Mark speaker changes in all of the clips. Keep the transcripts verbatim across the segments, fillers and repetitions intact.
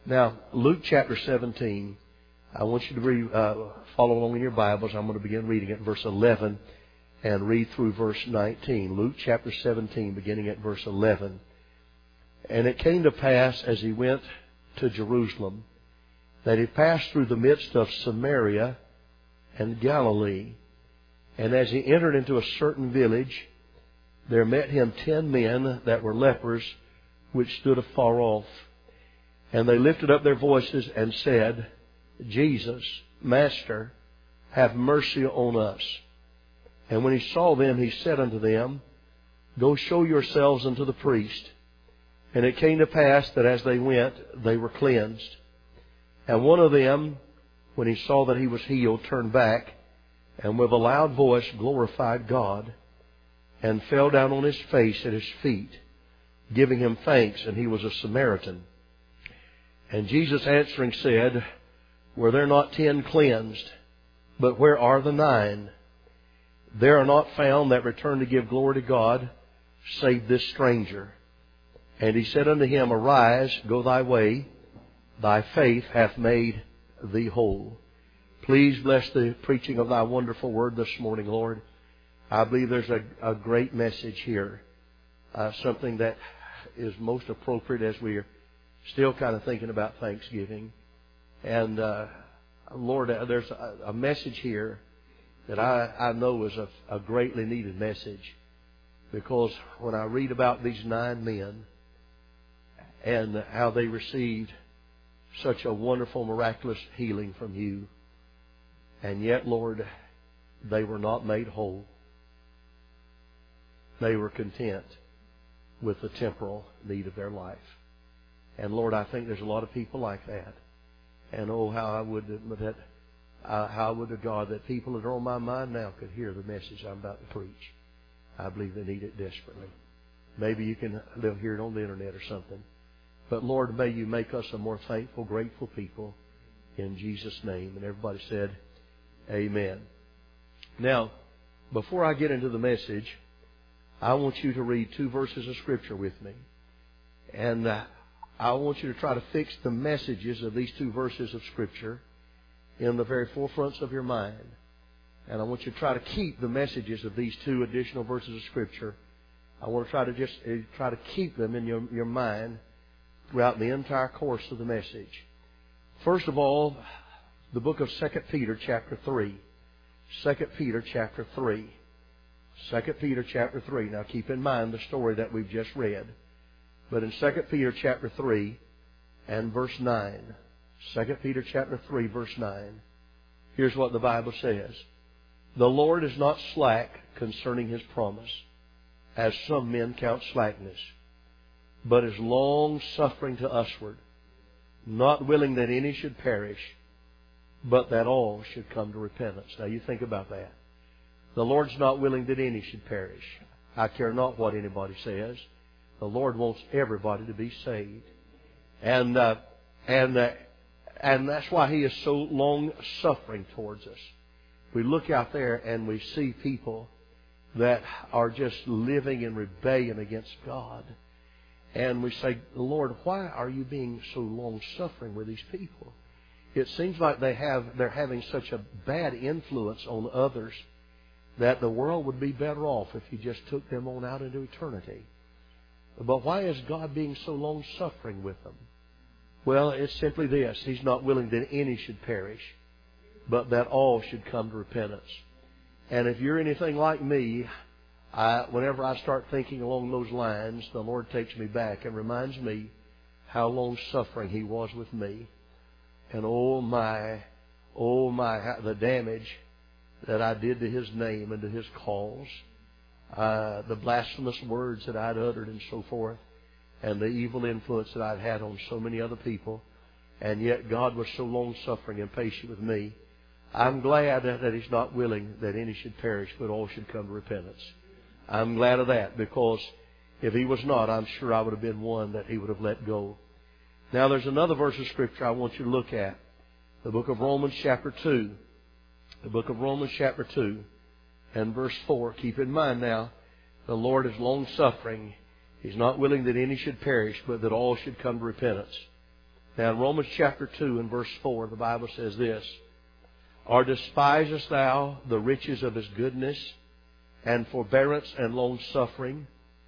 Speaker 1: Now, Luke chapter seventeen, I want you to read, uh, follow along in your Bibles. I'm going to begin reading at verse eleven and read through verse nineteen. Luke chapter seventeen, beginning at verse eleven. And it came to pass, as he went to Jerusalem, that he passed through the midst of Samaria and Galilee. And as he entered into a certain village, there met him ten men that were lepers, which stood afar off. And they lifted up their voices and said, Jesus, Master, have mercy on us. And when he saw them, he said unto them, Go show yourselves unto the priest. And it came to pass that as they went, they were cleansed. And one of them, when he saw that he was healed, turned back, and with a loud voice glorified God, and fell down on his face at his feet, giving him thanks, and he was a Samaritan. And Jesus answering said, Were there not ten cleansed? But where are the nine? There are not found that return to give glory to God, save this stranger. And he said unto him, Arise, go thy way, thy faith hath made thee whole. Please bless the preaching of thy wonderful word this morning, Lord. I believe there's a, a great message here, uh, something that is most appropriate as we are still kind of thinking about Thanksgiving. And uh, Lord, uh, there's a, a message here that I, I know is a, a greatly needed message, because when I read about these nine men and how they received such a wonderful, miraculous healing from you, and yet, Lord, they were not made whole. They were content with the temporal need of their life. And Lord, I think there's a lot of people like that. And oh, how I would that uh, how I would to God that people that are on my mind now could hear the message I'm about to preach. I believe they need it desperately. Maybe you can they'll hear it on the internet or something. But Lord, may you make us a more thankful, grateful people in Jesus' name. And everybody said, Amen. Now, before I get into the message, I want you to read two verses of Scripture with me. And uh, I want you to try to fix the messages of these two verses of Scripture in the very forefronts of your mind. And I want you to try to keep the messages of these two additional verses of Scripture. I want to try to just uh, try to keep them in your, your mind throughout the entire course of the message. First of all, the book of Second Peter chapter three. Second Peter chapter three. Second Peter chapter three. Now keep in mind the story that we've just read. But in Second Peter chapter three and verse nine. Second Peter chapter three verse nine. Here's what the Bible says. The Lord is not slack concerning His promise, as some men count slackness, but is long suffering to usward, not willing that any should perish, but that all should come to repentance. Now you think about that. The Lord's not willing that any should perish. I care not what anybody says. The Lord wants everybody to be saved. And uh, and uh, and that's why He is so long suffering towards us. We look out there and we see people that are just living in rebellion against God. And we say, Lord, why are you being so long suffering with these people? It seems like they have, they're having such a bad influence on others that the world would be better off if He just took them on out into eternity. But why is God being so long suffering with them? Well, it's simply this. He's not willing that any should perish, but that all should come to repentance. And if you're anything like me, I, whenever I start thinking along those lines, the Lord takes me back and reminds me how long suffering He was with me. And oh my, oh my, the damage that I did to His name and to His cause. Uh, the blasphemous words that I'd uttered and so forth. And the evil influence that I'd had on so many other people. And yet God was so long suffering and patient with me. I'm glad that He's not willing that any should perish, but all should come to repentance. I'm glad of that, because if He was not, I'm sure I would have been one that He would have let go. Now there's another verse of Scripture I want you to look at. The book of Romans chapter two. The book of Romans chapter two and verse four. Keep in mind now, the Lord is long suffering. He's not willing that any should perish, but that all should come to repentance. Now in Romans chapter two and verse four, the Bible says this, or despisest thou the riches of His goodness and forbearance and long-suffering,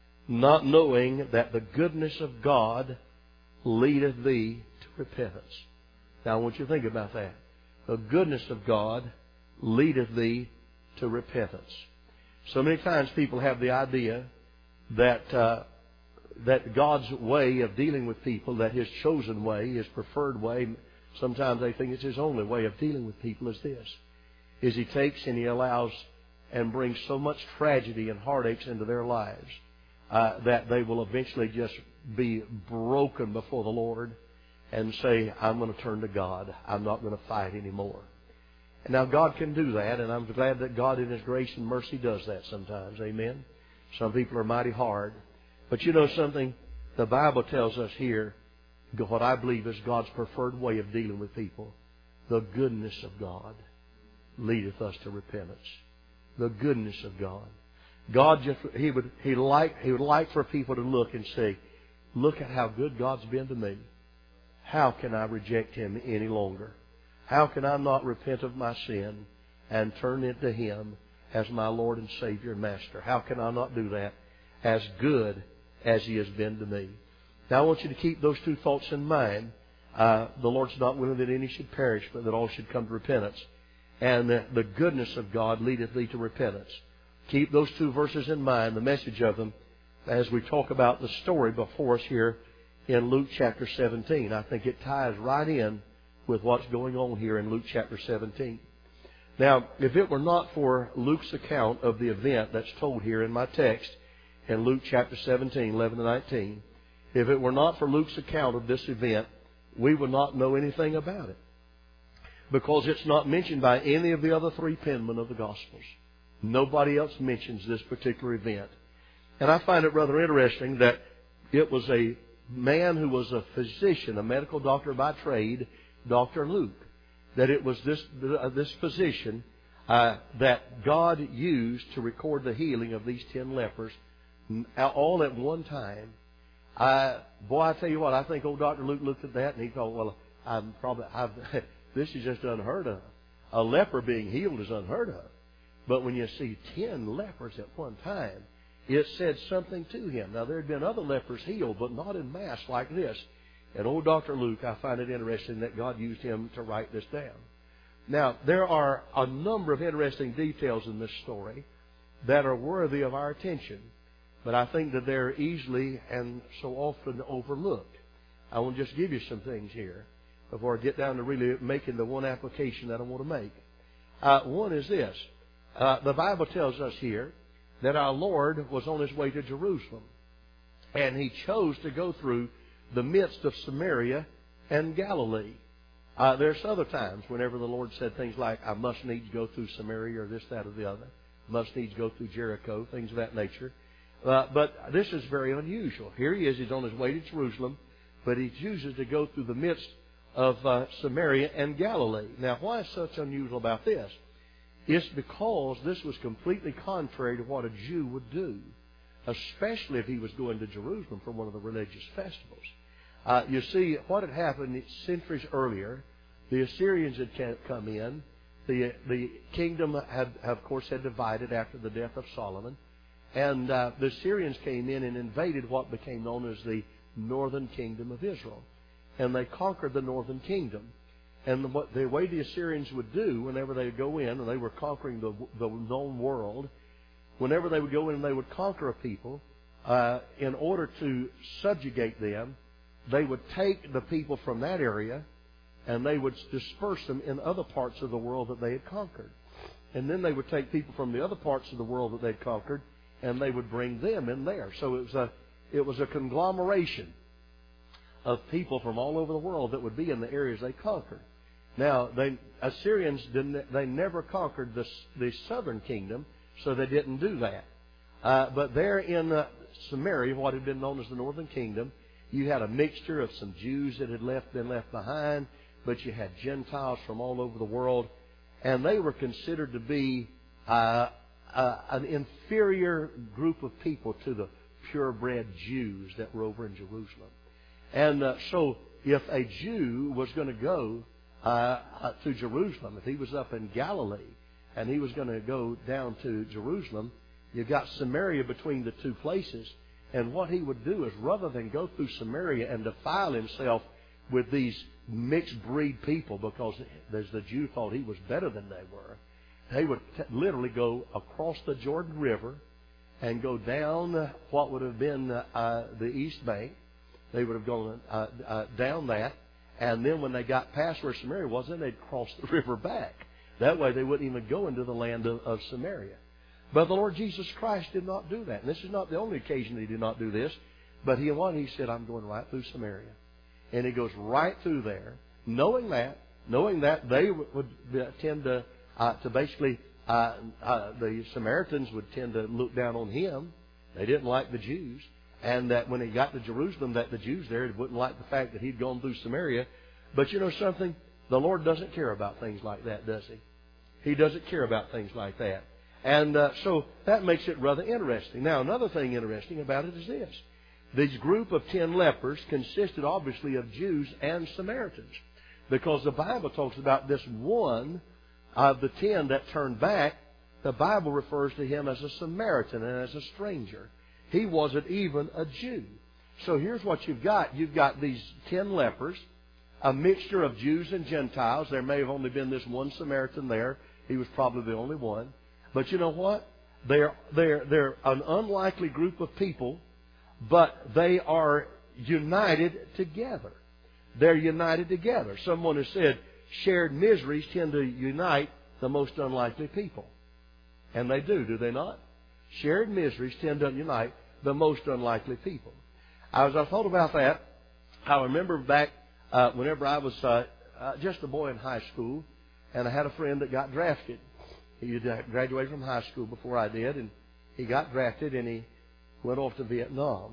Speaker 1: not knowing that the goodness of God leadeth thee to repentance. Now I want you to think about that. The goodness of God leadeth thee to repentance. So many times people have the idea that uh, that God's way of dealing with people, that His chosen way, His preferred way, sometimes they think it's His only way of dealing with people is this, is He takes and He allows and brings so much tragedy and heartaches into their lives uh, that they will eventually just be broken before the Lord and say, I'm going to turn to God. I'm not going to fight anymore. And now God can do that, and I'm glad that God in His grace and mercy does that sometimes. Amen? Some people are mighty hard. But you know something? The Bible tells us here what I believe is God's preferred way of dealing with people. The goodness of God leadeth us to repentance. The goodness of God. God just He would He like He would like for people to look and say, look at how good God's been to me. How can I reject Him any longer? How can I not repent of my sin and turn into Him as my Lord and Savior and Master? How can I not do that as good as He has been to me? Now I want you to keep those two thoughts in mind. Uh, the Lord's not willing that any should perish, but that all should come to repentance. And the, the goodness of God leadeth thee to repentance. Keep those two verses in mind, the message of them, as we talk about the story before us here in Luke chapter seventeen. I think it ties right in with what's going on here in Luke chapter seventeen. Now, if it were not for Luke's account of the event that's told here in my text in Luke chapter seventeen, eleven to nineteen, if it were not for Luke's account of this event, we would not know anything about it. Because it's not mentioned by any of the other three penmen of the Gospels. Nobody else mentions this particular event. And I find it rather interesting that it was a man who was a physician, a medical doctor by trade, Doctor Luke, that it was this uh, this physician uh, that God used to record the healing of these ten lepers, all at one time. Uh, boy, I tell you what, I think old Doctor Luke looked at that and he thought, well, I'm probably I've, this is just unheard of. A leper being healed is unheard of. But when you see ten lepers at one time, it said something to him. Now, there had been other lepers healed, but not in mass like this. And old Doctor Luke, I find it interesting that God used him to write this down. Now, there are a number of interesting details in this story that are worthy of our attention. But I think that they're easily and so often overlooked. I want to just give you some things here before I get down to really making the one application that I want to make. Uh, one is this. Uh, the Bible tells us here that our Lord was on His way to Jerusalem. And He chose to go through the midst of Samaria and Galilee. Uh, there's other times whenever the Lord said things like, I must needs go through Samaria or this, that, or the other. Must needs go through Jericho, things of that nature. Uh, but this is very unusual. Here He is, He's on His way to Jerusalem, but He chooses to go through the midst of uh, Samaria and Galilee. Now, why is such unusual about this? It's because this was completely contrary to what a Jew would do, especially if he was going to Jerusalem for one of the religious festivals. Uh, you see, what had happened centuries earlier, the Assyrians had come in. The the kingdom had, of course, had divided after the death of Solomon. And uh, the Assyrians came in and invaded what became known as the northern kingdom of Israel. And they conquered the northern kingdom. And what the way the Assyrians would do whenever they would go in, and they were conquering the, the known world, whenever they would go in and they would conquer a people, uh, in order to subjugate them, they would take the people from that area and they would disperse them in other parts of the world that they had conquered. And then they would take people from the other parts of the world that they'd conquered and they would bring them in there. So it was a, it was a conglomeration of people from all over the world that would be in the areas they conquered. Now, the Assyrians didn't, they never conquered the, the southern kingdom, so they didn't do that. Uh, but there in uh, Samaria, what had been known as the northern kingdom, you had a mixture of some Jews that had left been left behind, but you had Gentiles from all over the world, and they were considered to be uh, uh, an inferior group of people to the purebred Jews that were over in Jerusalem. And uh, so if a Jew was going to go uh, to Jerusalem, if he was up in Galilee and he was going to go down to Jerusalem, you've got Samaria between the two places. And what he would do is, rather than go through Samaria and defile himself with these mixed breed people, because as the Jew thought he was better than they were, they would t- literally go across the Jordan River and go down what would have been uh, the East Bank. They would have gone uh, uh, down that, and then when they got past where Samaria was, then they'd cross the river back. That way they wouldn't even go into the land of, of Samaria. But the Lord Jesus Christ did not do that. And this is not the only occasion He did not do this. But He what? He said, I'm going right through Samaria. And He goes right through there, knowing that, knowing that they would tend to, uh, to basically, uh, uh, the Samaritans would tend to look down on Him. They didn't like the Jews. And that when He got to Jerusalem, that the Jews there wouldn't like the fact that He'd gone through Samaria. But you know something? The Lord doesn't care about things like that, does He? He doesn't care about things like that. And uh, so that makes it rather interesting. Now, another thing interesting about it is this. This group of ten lepers consisted obviously of Jews and Samaritans, because the Bible talks about this one of the ten that turned back. The Bible refers to him as a Samaritan and as a stranger. He wasn't even a Jew. So here's what you've got. You've got these ten lepers, a mixture of Jews and Gentiles. There may have only been this one Samaritan there. He was probably the only one. But you know what? They're, they're, they're an unlikely group of people, but they are united together. They're united together. Someone has said shared miseries tend to unite the most unlikely people. And they do, do they not? Shared miseries tend to unite the most unlikely people. As I thought about that, I remember back uh, whenever I was uh, uh, just a boy in high school, and I had a friend that got drafted. He had graduated from high school before I did, and he got drafted, and he went off to Vietnam.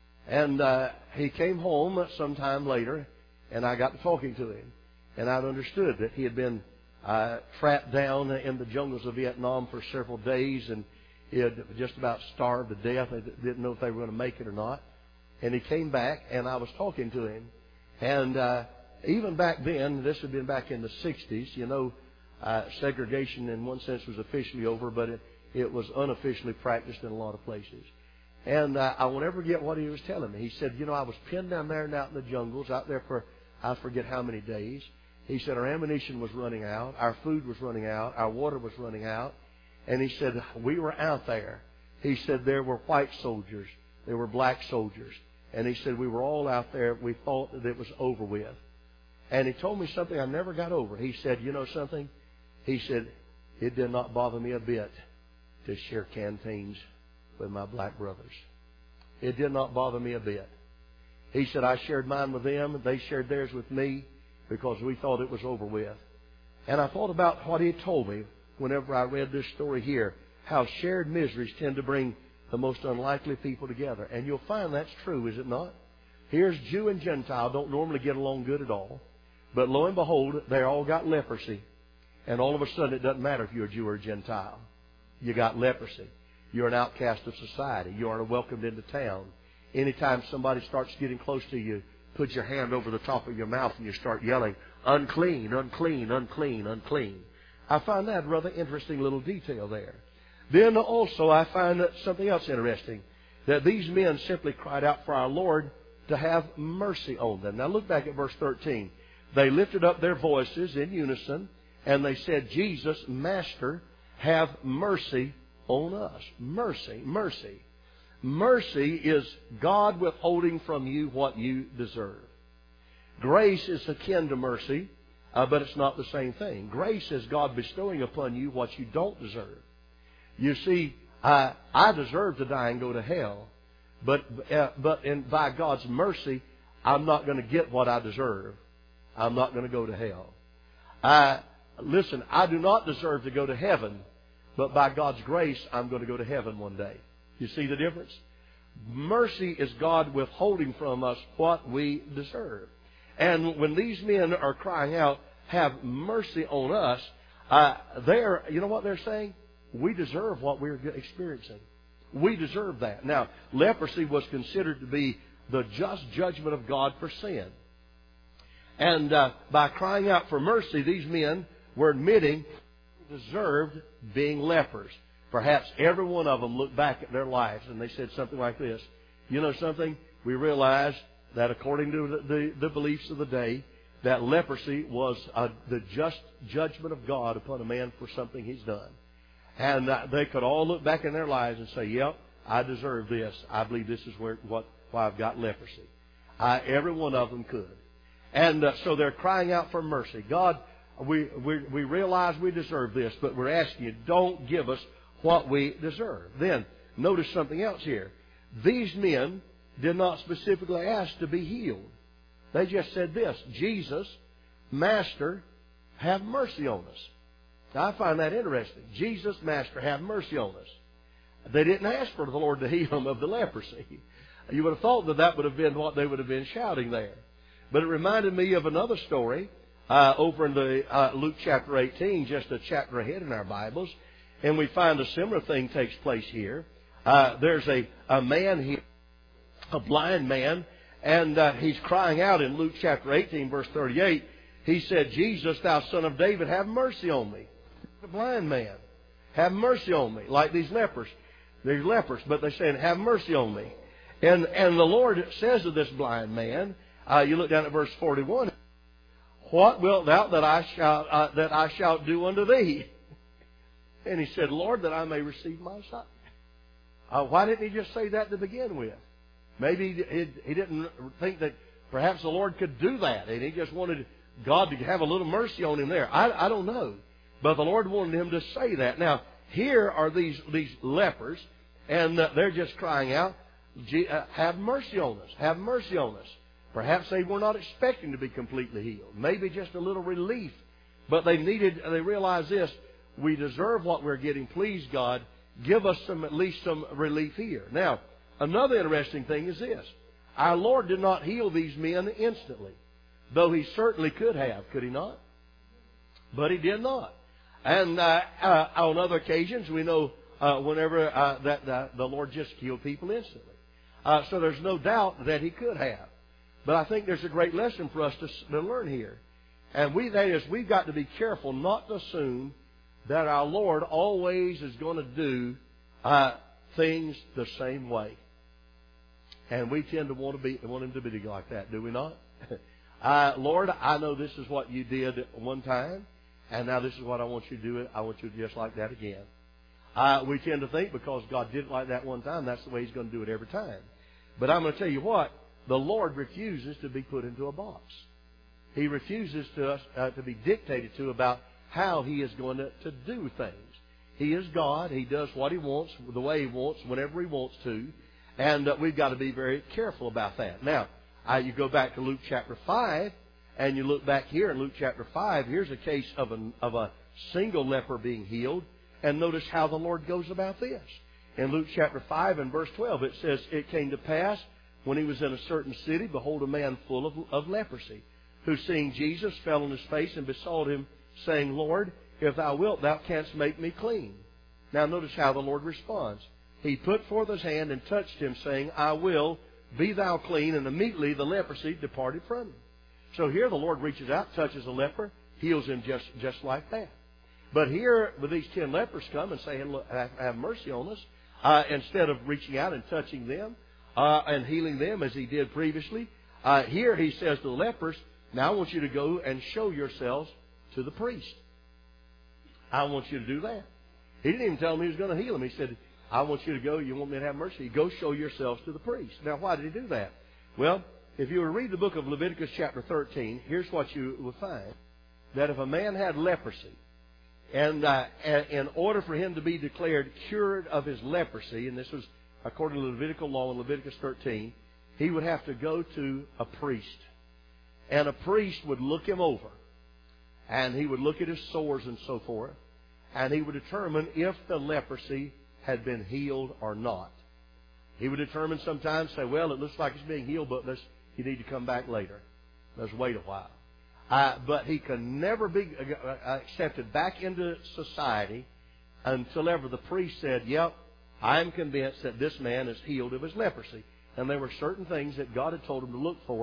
Speaker 1: And uh, he came home sometime later, and I got to talking to him. And I understood that he had been uh, trapped down in the jungles of Vietnam for several days, and he had just about starved to death. They didn't know if they were going to make it or not. And he came back, and I was talking to him. And uh, even back then, this had been back in the sixties, you know, Uh, segregation in one sense was officially over, but it, it was unofficially practiced in a lot of places. And uh, I won't ever forget what he was telling me. He said, you know, I was pinned down there and out in the jungles, out there for I forget how many days. He said our ammunition was running out, our food was running out, our water was running out. And he said, we were out there. He said there were white soldiers, there were black soldiers. And he said we were all out there. We thought that it was over with. And he told me something I never got over. He said, you know something? He said, it did not bother me a bit to share canteens with my black brothers. It did not bother me a bit. He said, I shared mine with them. They shared theirs with me because we thought it was over with. And I thought about what he told me whenever I read this story here, how shared miseries tend to bring the most unlikely people together. And you'll find that's true, is it not? Here's Jew and Gentile don't normally get along good at all. But lo and behold, they all got leprosy. And all of a sudden, it doesn't matter if you're a Jew or a Gentile. You got leprosy. You're an outcast of society. You aren't welcomed into town. Anytime somebody starts getting close to you, put your hand over the top of your mouth and you start yelling, unclean, unclean, unclean, unclean. I find that a rather interesting little detail there. Then also I find that something else interesting, that these men simply cried out for our Lord to have mercy on them. Now look back at verse thirteen. They lifted up their voices in unison, and they said, Jesus, Master, have mercy on us. Mercy, mercy. Mercy is God withholding from you what you deserve. Grace is akin to mercy, uh, but it's not the same thing. Grace is God bestowing upon you what you don't deserve. You see, I, I deserve to die and go to hell, but uh, but in, by God's mercy, I'm not going to get what I deserve. I'm not going to go to hell. I, listen, I do not deserve to go to heaven, but by God's grace, I'm going to go to heaven one day. You see the difference? Mercy is God withholding from us what we deserve. And when these men are crying out, have mercy on us, uh, they're, you know what they're saying? We deserve what we're experiencing. We deserve that. Now, leprosy was considered to be the just judgment of God for sin. And uh, by crying out for mercy, these men were admitting they deserved being lepers. Perhaps every one of them looked back at their lives and they said something like this. You know something? We realize that according to the, the, the beliefs of the day, that leprosy was uh, the just judgment of God upon a man for something he's done. And uh, they could all look back in their lives and say, yep, I deserve this. I believe this is where what why I've got leprosy. I, every one of them could. And uh, so they're crying out for mercy. God, we, we, we realize we deserve this, but we're asking you, don't give us what we deserve. Then, notice something else here. These men did not specifically ask to be healed. They just said this, Jesus, Master, have mercy on us. Now, I find that interesting. Jesus, Master, have mercy on us. They didn't ask for the Lord to heal them of the leprosy. You would have thought that that would have been what they would have been shouting there. But it reminded me of another story uh, over in the uh, Luke chapter eighteen, just a chapter ahead in our Bibles. And we find a similar thing takes place here. Uh, there's a, a man here, a blind man, and uh, he's crying out in Luke chapter eighteen, verse thirty-eight. He said, Jesus, thou son of David, have mercy on me. The blind man, have mercy on me. Like these lepers. These lepers, but they're saying, have mercy on me. And and the Lord says to this blind man, uh, you look down at verse forty-one, what wilt thou that I shall uh, that I shall do unto thee? And he said, Lord, that I may receive my sight. Uh, why didn't he just say that to begin with? Maybe he, he didn't think that perhaps the Lord could do that, and he just wanted God to have a little mercy on him there. I, I don't know. But the Lord wanted him to say that. Now, here are these, these lepers, and uh, they're just crying out, have mercy on us, have mercy on us. Perhaps they were not expecting to be completely healed. Maybe just a little relief. But they needed, they realized this, we deserve what we're getting. Please, God, give us some, at least some relief here. Now, another interesting thing is this. Our Lord did not heal these men instantly, though He certainly could have, could He not? But He did not. And uh, uh, on other occasions, we know uh, whenever uh, that uh, the Lord just healed people instantly. Uh, so there's no doubt that He could have. But I think there's a great lesson for us to, to learn here. And we, that is, we've got to be careful not to assume that our Lord always is going to do uh, things the same way. And we tend to want to be want Him to be like that, do we not? uh, Lord, I know this is what you did one time, and now this is what I want you to do. I want you to just like that again. Uh, we tend to think because God did it like that one time, that's the way He's going to do it every time. But I'm going to tell you what, the Lord refuses to be put into a box. He refuses to us uh, to be dictated to about how He is going to, to do things. He is God. He does what He wants, the way He wants, whenever He wants to. And uh, we've got to be very careful about that. Now, uh, you go back to Luke chapter five, and you look back here in Luke chapter five. Here's a case of, an, of a single leper being healed. And notice how the Lord goes about this. In Luke chapter five and verse twelve, it says, it came to pass, when he was in a certain city, behold, a man full of, of leprosy, who seeing Jesus fell on his face and besought Him, saying, Lord, if thou wilt, thou canst make me clean. Now notice how the Lord responds. He put forth his hand and touched him, saying, I will, be thou clean. And immediately the leprosy departed from him. So here the Lord reaches out, touches the leper, heals him just, just like that. But here, with these ten lepers come and say, have, have mercy on us, uh, instead of reaching out and touching them uh, and healing them as He did previously, uh, here He says to the lepers, now I want you to go and show yourselves to the priest. I want you to do that. He didn't even tell them He was going to heal them. He said, I want you to go, you want me to have mercy? Go show yourselves to the priest. Now, why did He do that? Well, if you were to read the book of Leviticus chapter thirteen, here's what you will find. That if a man had leprosy, and uh, in order for him to be declared cured of his leprosy, and this was according to the Levitical law in Leviticus thirteen, he would have to go to a priest. And a priest would look him over. And he would look at his sores and so forth. And he would determine if the leprosy had been healed or not. He would determine sometimes, say, well, it looks like it's being healed, but let's, you need to come back later. Let's wait a while. Uh, but he can never be accepted back into society until ever the priest said, yep, I'm convinced that this man is healed of his leprosy. And there were certain things that God had told him to look for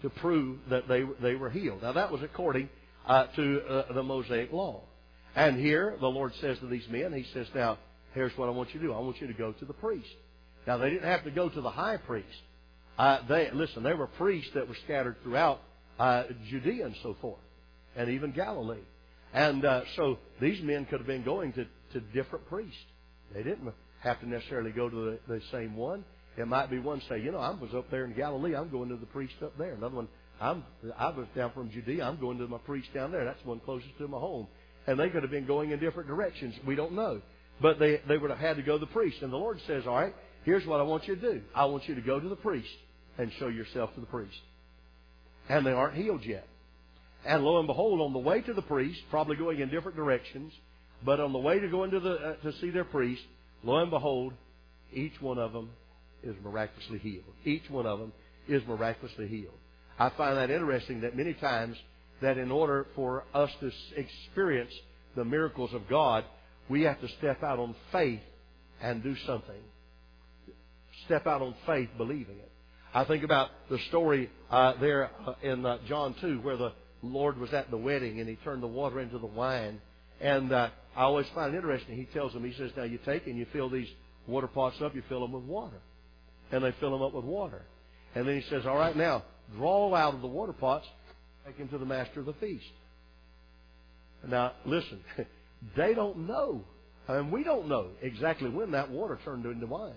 Speaker 1: to prove that they, they were healed. Now, that was according uh, to uh, the Mosaic law. And here, the Lord says to these men, He says, now, here's what I want you to do. I want you to go to the priest. Now, they didn't have to go to the high priest. Uh, they Listen, there were priests that were scattered throughout uh, Judea and so forth, and even Galilee. And uh, so these men could have been going to, to different priests. They didn't have to necessarily go to the, the same one. It might be one say, you know, I was up there in Galilee. I'm going to the priest up there. Another one, I'm, I was down from Judea. I'm going to my priest down there. That's the one closest to my home. And they could have been going in different directions. We don't know. But they, they would have had to go to the priest. And the Lord says, all right, here's what I want you to do. I want you to go to the priest and show yourself to the priest. And they aren't healed yet. And lo and behold, on the way to the priest, probably going in different directions, but on the way to go into the uh, to see their priest, lo and behold, each one of them is miraculously healed. Each one of them is miraculously healed. I find that interesting that many times that in order for us to experience the miracles of God, we have to step out on faith and do something. Step out on faith, believing it. I think about the story uh, there uh, in uh, John two where the Lord was at the wedding and He turned the water into the wine. And uh, I always find it interesting. He tells them, He says, now you take and you fill these water pots up, you fill them with water. And they fill them up with water. And then He says, all right, now draw out of the water pots, take them to the master of the feast. Now, listen, they don't know. I mean, we don't know exactly when that water turned into wine.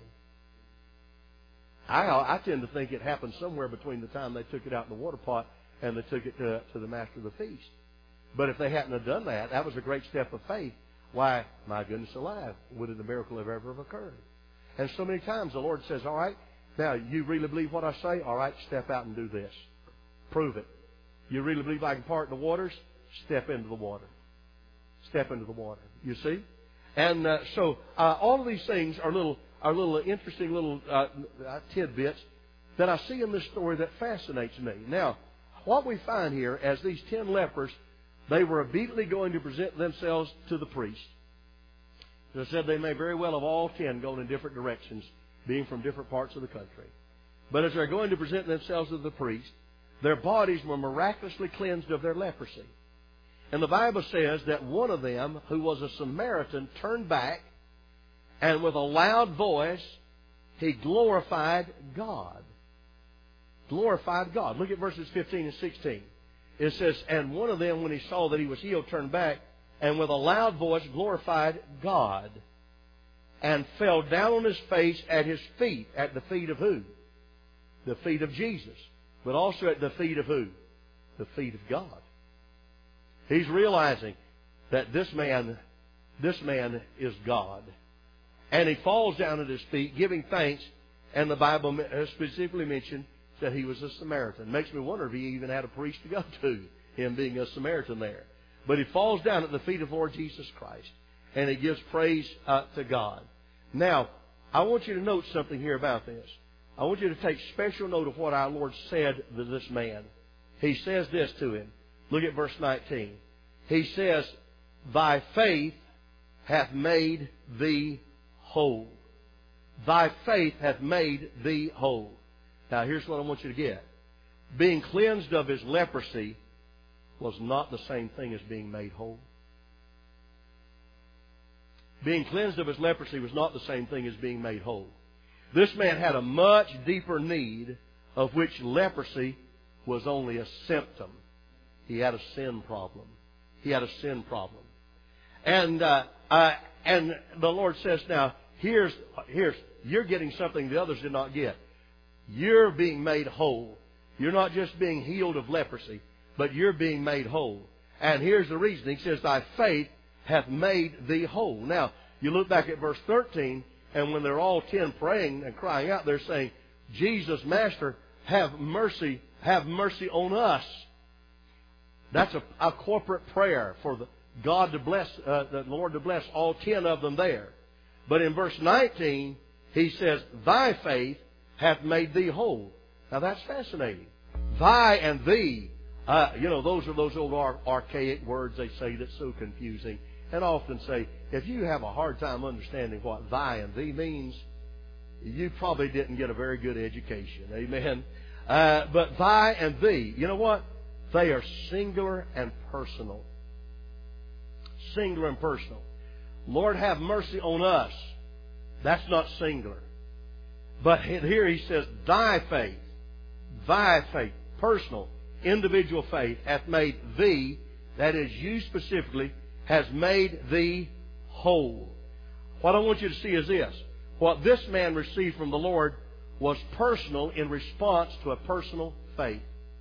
Speaker 1: I, I tend to think it happened somewhere between the time they took it out in the water pot and they took it to, to the master of the feast. But if they hadn't have done that, that was a great step of faith. Why, my goodness alive, would the miracle have ever have occurred? And so many times the Lord says, all right, now you really believe what I say? All right, step out and do this. Prove it. You really believe I can part the waters? Step into the water. Step into the water. You see? And uh, so uh, all of these things are little, are little interesting little uh, tidbits that I see in this story that fascinates me. Now, what we find here, as these ten lepers, they were obediently going to present themselves to the priest. As I said, they may very well have all ten gone in different directions, being from different parts of the country. But as they're going to present themselves to the priest, their bodies were miraculously cleansed of their leprosy. And the Bible says that one of them, who was a Samaritan, turned back, and with a loud voice, he glorified God. Glorified God. Look at verses fifteen and sixteen. It says, and one of them, when he saw that he was healed, turned back, and with a loud voice glorified God, and fell down on his face at his feet. At the feet of who? The feet of Jesus. But also at the feet of who? The feet of God. He's realizing that this man, this man is God. And he falls down at his feet, giving thanks, and the Bible specifically mentioned that he was a Samaritan. Makes me wonder if he even had a priest to go to, him being a Samaritan there. But he falls down at the feet of Lord Jesus Christ, and he gives praise uh, to God. Now, I want you to note something here about this. I want you to take special note of what our Lord said to this man. He says this to him. Look at verse nineteen. He says, thy faith hath made thee whole. Thy faith hath made thee whole. Now, here's what I want you to get. Being cleansed of his leprosy was not the same thing as being made whole. Being cleansed of his leprosy was not the same thing as being made whole. This man had a much deeper need, of which leprosy was only a symptom. He had a sin problem. He had a sin problem. And uh, uh, and the Lord says, now, here's, here's, you're getting something the others did not get. You're being made whole. You're not just being healed of leprosy, but you're being made whole. And here's the reason. He says, thy faith hath made thee whole. Now, you look back at verse thirteen, and when they're all ten praying and crying out, they're saying, Jesus, Master, have mercy, have mercy on us. That's a, a corporate prayer for the, God to bless, uh, the Lord to bless all ten of them there. But in verse nineteen, he says, thy faith hath made thee whole. Now that's fascinating. Thy and thee, uh, you know, those are those old ar- archaic words they say that's so confusing. And often say, if you have a hard time understanding what thy and thee means, you probably didn't get a very good education. Amen. Uh, but thy and thee, you know what? They are singular and personal. Singular and personal. Lord, have mercy on us. That's not singular. But here he says, thy faith, thy faith, personal, individual faith, hath made thee, that is you specifically, has made thee whole. What I want you to see is this. What this man received from the Lord was personal in response to a personal faith.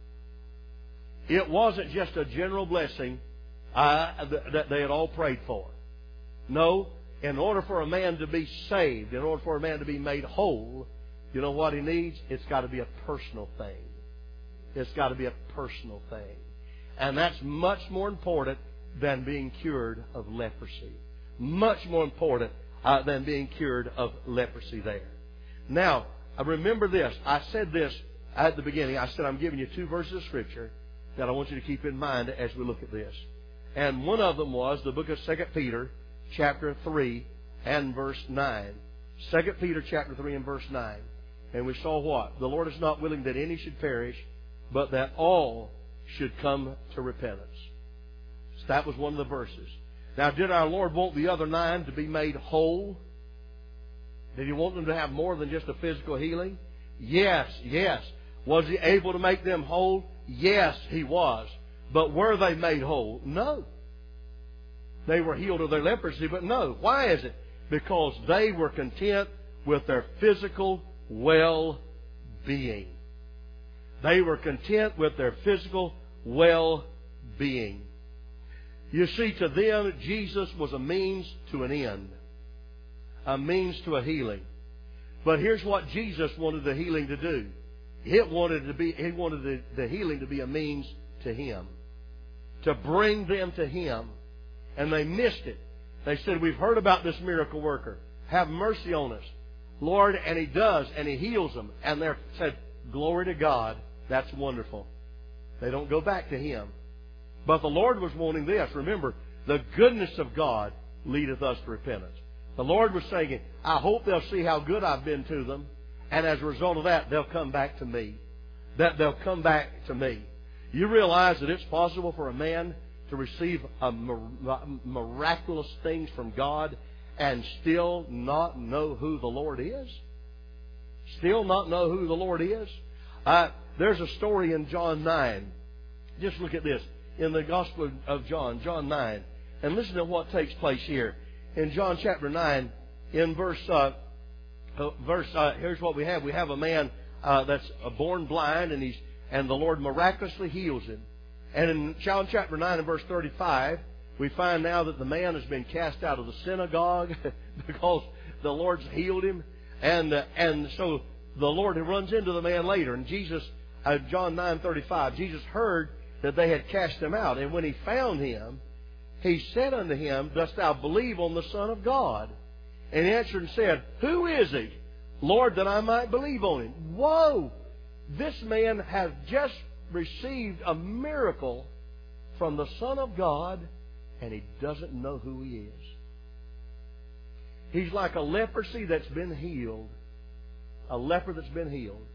Speaker 1: It wasn't just a general blessing uh, that they had all prayed for. No, in order for a man to be saved, in order for a man to be made whole, you know what he needs? It's got to be a personal thing. It's got to be a personal thing. And that's much more important than being cured of leprosy. Much more important uh, than being cured of leprosy there. Now, remember this. I said this at the beginning. I said I'm giving you two verses of Scripture that I want you to keep in mind as we look at this. And one of them was the book of Second Peter, chapter three and verse nine. Second Peter chapter three and verse nine. And we saw what? The Lord is not willing that any should perish, but that all should come to repentance. So that was one of the verses. Now, did our Lord want the other nine to be made whole? Did He want them to have more than just a physical healing? Yes, yes. Was He able to make them whole? Yes, He was. But were they made whole? No. They were healed of their leprosy, but no. Why is it? Because they were content with their physical well-being. They were content with their physical well-being. You see, to them, Jesus was a means to an end. A means to a healing. But here's what Jesus wanted the healing to do. It wanted to be, He wanted the, the healing to be a means to Him. To bring them to Him. And they missed it. They said, we've heard about this miracle worker. Have mercy on us. Lord, and He does, and He heals them. And they said, glory to God. That's wonderful. They don't go back to Him. But the Lord was wanting this. Remember, the goodness of God leadeth us to repentance. The Lord was saying, I hope they'll see how good I've been to them. And as a result of that, they'll come back to me. That they'll come back to me. You realize that it's possible for a man to receive a miraculous things from God and still not know who the Lord is? Still not know who the Lord is? Uh, there's a story in John nine. Just look at this. In the Gospel of John, John nine. And listen to what takes place here. In John chapter nine, in verse, uh, uh, verse uh, here's what we have. We have a man uh, that's born blind, and he's and the Lord miraculously heals him. And in John chapter nine and verse thirty-five, we find now that the man has been cast out of the synagogue because the Lord's healed him. And uh, and so the Lord runs into the man later. And Jesus, uh, John nine thirty-five, Jesus heard that they had cast him out. And when He found him, He said unto him, dost thou believe on the Son of God? And he answered and said, who is He, Lord, that I might believe on Him? Whoa! This man has just received a miracle from the Son of God, and he doesn't know who He is. He's like a leprosy that's been healed. A leper that's been healed,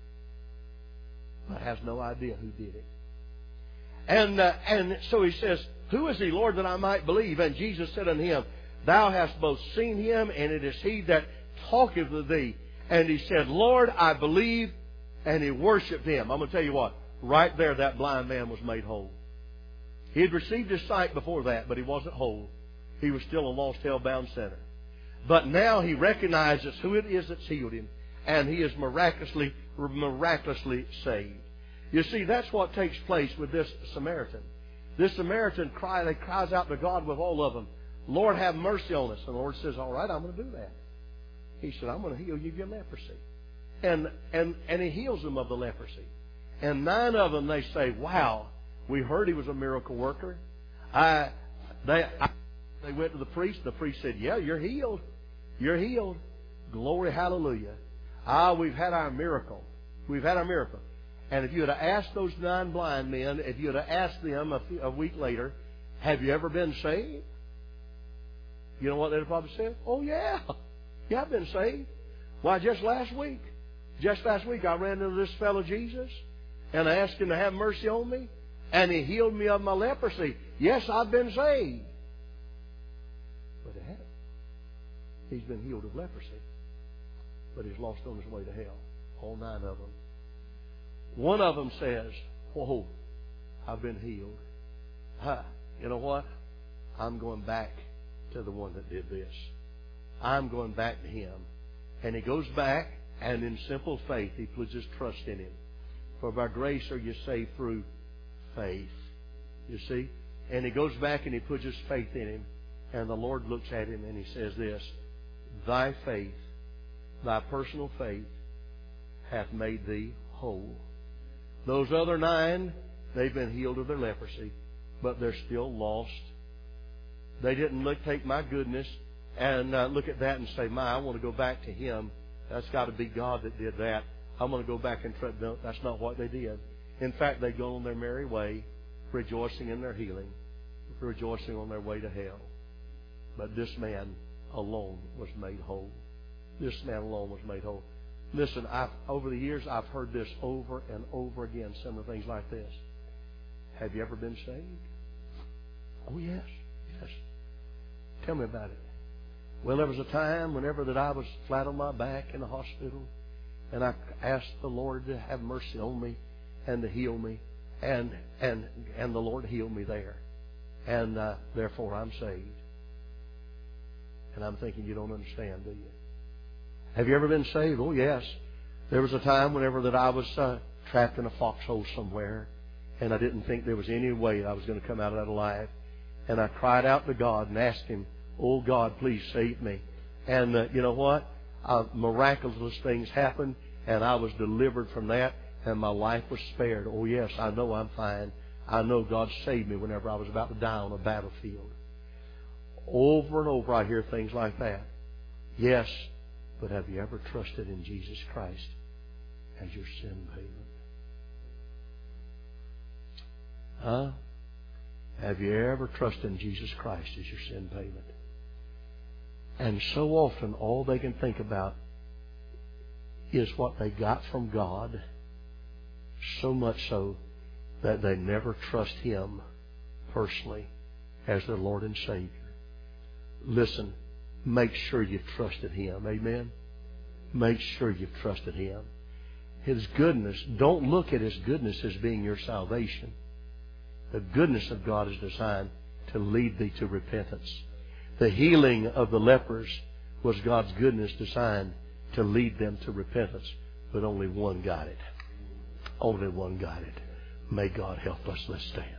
Speaker 1: but has no idea who did it. And uh, and so he says, who is He, Lord, that I might believe? And Jesus said unto him, thou hast both seen Him, and it is He that talketh with thee. And he said, Lord, I believe. And he worshipped Him. I'm going to tell you what. Right there, that blind man was made whole. He had received his sight before that, but he wasn't whole. He was still a lost, hell-bound sinner. But now he recognizes who it is that's healed him, and he is miraculously, miraculously saved. You see, that's what takes place with this Samaritan. This Samaritan cry, they cries out to God with all of them, Lord, have mercy on us. And the Lord says, all right, I'm going to do that. He said, I'm going to heal you of your leprosy. And, and, and He heals them of the leprosy. And nine of them, they say, wow, we heard He was a miracle worker. I, they, I, they went to the priest. The priest said, yeah, you're healed. You're healed. Glory, hallelujah. Ah, we've had our miracle. We've had our miracle. And if you had asked those nine blind men, if you had asked them a, few, a week later, have you ever been saved? You know what they'd probably said? Oh, yeah. Yeah, I've been saved. Why, just last week. Just last week I ran into this fellow Jesus, and I asked Him to have mercy on me, and He healed me of my leprosy. Yes, I've been saved. But I haven't. He's been healed of leprosy, but he's lost on his way to hell. All nine of them. One of them says, whoa, I've been healed. Huh, you know what? I'm going back to the one that did this. I'm going back to Him. And he goes back, and in simple faith, he puts his trust in Him. For by grace are you saved through faith. You see? And he goes back and he puts his faith in Him. And the Lord looks at him and He says this, thy faith, thy personal faith, hath made thee whole. Those other nine, they've been healed of their leprosy, but they're still lost. They didn't look, take my goodness and uh, look at that and say, my, I want to go back to Him. That's got to be God that did that. I'm going to go back and try. No, that's not what they did. In fact, they go on their merry way, rejoicing in their healing, rejoicing on their way to hell. But this man alone was made whole. This man alone was made whole. Listen, I've, over the years, I've heard this over and over again, similar things like this. Have you ever been saved? Oh, yes. Yes. Tell me about it. Well, there was a time whenever that I was flat on my back in the hospital, and I asked the Lord to have mercy on me and to heal me, and and and the Lord healed me there. And uh, therefore, I'm saved. And I'm thinking, you don't understand, do you? Have you ever been saved? Oh, yes. There was a time whenever that I was uh, trapped in a foxhole somewhere, and I didn't think there was any way I was going to come out of that alive. And I cried out to God and asked Him, oh, God, please save me. And uh, you know what? Uh, miraculous things happened, and I was delivered from that, and my life was spared. Oh, yes, I know I'm fine. I know God saved me whenever I was about to die on a battlefield. Over and over I hear things like that. Yes, but have you ever trusted in Jesus Christ as your sin payment? Huh? Have you ever trusted in Jesus Christ as your sin payment? And so often all they can think about is what they got from God, so much so that they never trust Him personally as their Lord and Savior. Listen, make sure you've trusted Him. Amen? Make sure you've trusted Him. His goodness, don't look at His goodness as being your salvation. The goodness of God is designed to lead thee to repentance. The healing of the lepers was God's goodness designed to lead them to repentance. But only one got it. Only one got it. May God help us. Let's stand.